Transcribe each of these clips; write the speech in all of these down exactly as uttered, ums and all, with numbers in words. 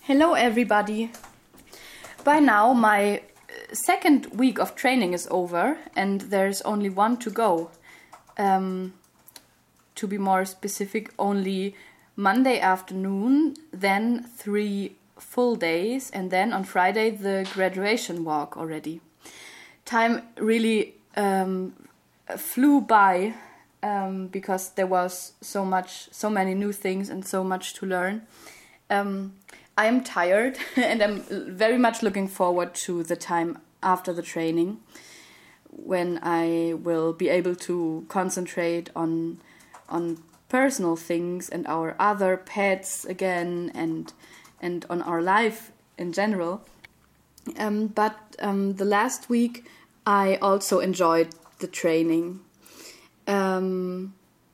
Hello everybody! By now my second week of training is over and there's only one to go. Um, to be more specific, only Monday afternoon, then three full days, and then on Friday the graduation walk already. Time really um, flew by um, because there was so much, so many new things and so much to learn. Um, I am tired and I'm very much looking forward to the time after the training when I will be able to concentrate on on personal things and our other pets again and and on our life in general. Um, but um, the last week I also enjoyed the training. Um,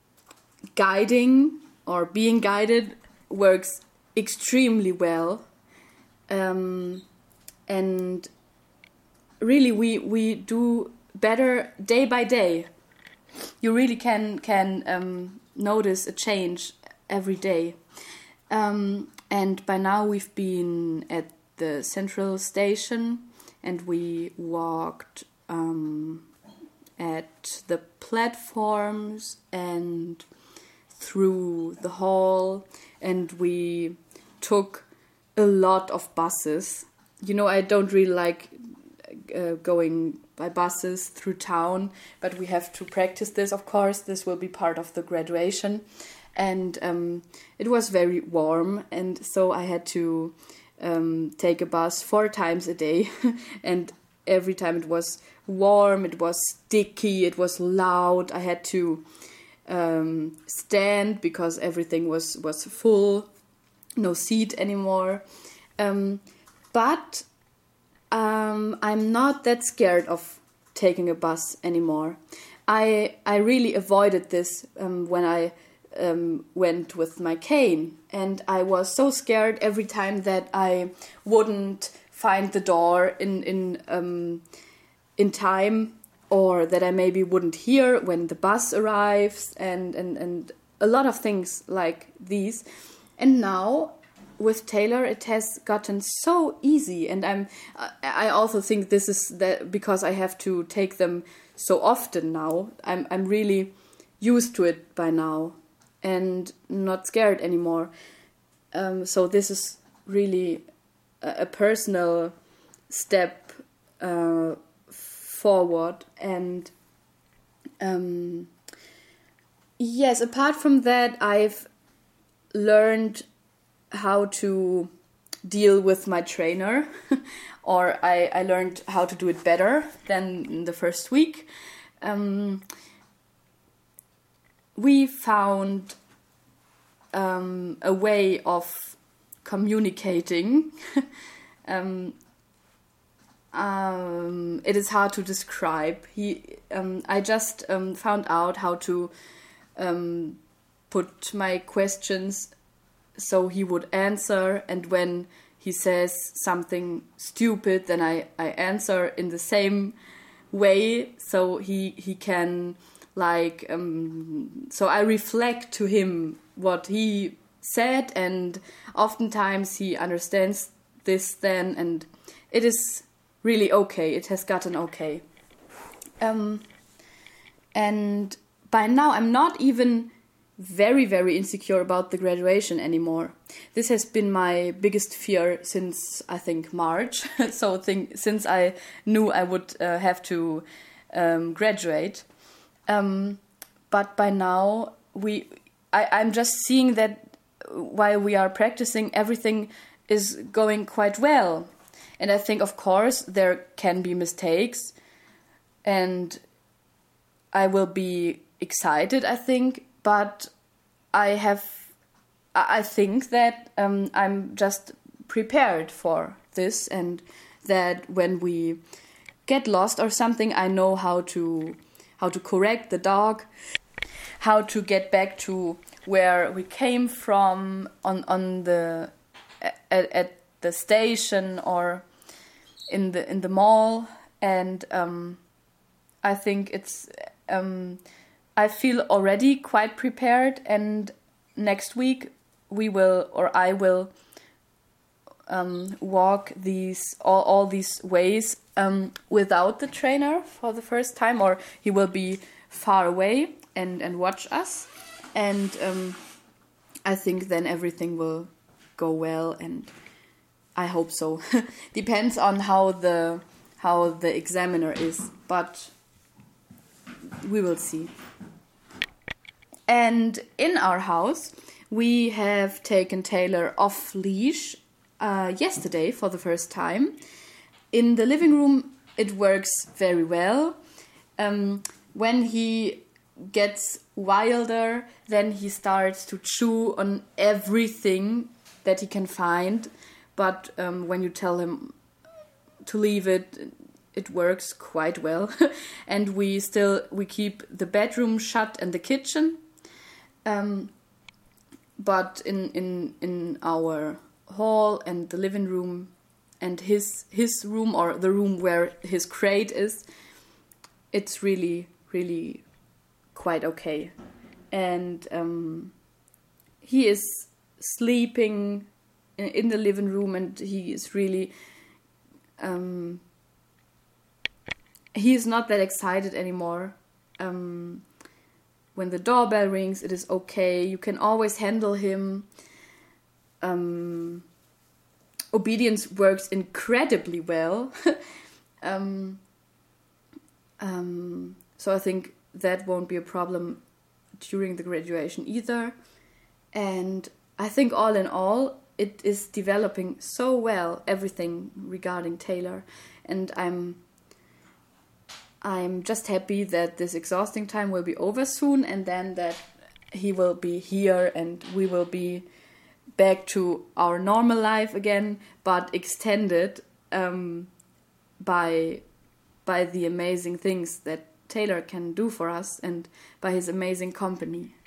guiding or being guided works extremely well, um, and really we we do better day by day. You really can can um, notice a change every day, um, and by now we've been at the central station and we walked um, at the platforms and through the hall, and we took a lot of buses. You know, I don't really like uh, going by buses through town, but we have to practice this, of course. This will be part of the graduation. And um, it was very warm, and so I had to um, take a bus four times a day. And every time it was warm, it was sticky, it was loud. I had to um, stand because everything was, was full. No seat anymore. Um, but um, I'm not that scared of taking a bus anymore. I I really avoided this um, when I um, went with my cane. And I was so scared every time that I wouldn't find the door in, in, um, in time, or that I maybe wouldn't hear when the bus arrives, and, and, and a lot of things like these. And now with Taylor, it has gotten so easy, and I'm. I also think this is that because I have to take them so often now. I'm. I'm really used to it by now, and not scared anymore. Um, so this is really a, a personal step uh, forward, and um, yes. Apart from that, I've learned how to deal with my trainer, or I, I learned how to do it better than in the first week. Um, we found um, a way of communicating. um, um, it is hard to describe. He, um, I just um, found out how to um, put my questions so he would answer, and when he says something stupid, then I, I answer in the same way, so he he can like um, so I reflect to him what he said, and oftentimes he understands this then, and it is really okay. It has gotten okay. Um, and by now I'm not even very, very insecure about the graduation anymore. This has been my biggest fear since, I think, March. so think, since I knew I would uh, have to um, graduate. Um, but by now, we, I, I'm just seeing that while we are practicing, everything is going quite well. And I think, of course, there can be mistakes. And I will be excited, I think. But I have, I think that um, I'm just prepared for this, and that when we get lost or something, I know how to how to correct the dog, how to get back to where we came from on on the at, at the station or in the in the mall, and um, I think it's. Um, I feel already quite prepared, and next week we will, or I will, um, walk these all, all these ways um, without the trainer for the first time, or he will be far away and, and watch us. And um, I think then everything will go well, and I hope so. Depends on how the how the examiner is, but we will see. And in our house, we have taken Taylor off leash uh, yesterday for the first time. In the living room, it works very well. Um, when he gets wilder, then he starts to chew on everything that he can find. But um, when you tell him to leave it, it works quite well. And we still we keep the bedroom shut and the kitchen. Um, but in, in in our hall and the living room and his his room, or the room where his crate is, it's really really quite okay. And um, he is sleeping in, in the living room, and he is really um, he is not that excited anymore. Um, when the doorbell rings, it is okay. You can always handle him. Um, obedience works incredibly well. um, um, so I think that won't be a problem during the graduation either. And I think all in all, it is developing so well, everything regarding Taylor. And I'm I'm just happy that this exhausting time will be over soon, and then that he will be here and we will be back to our normal life again, but extended um, by by the amazing things that Taylor can do for us, and by his amazing company.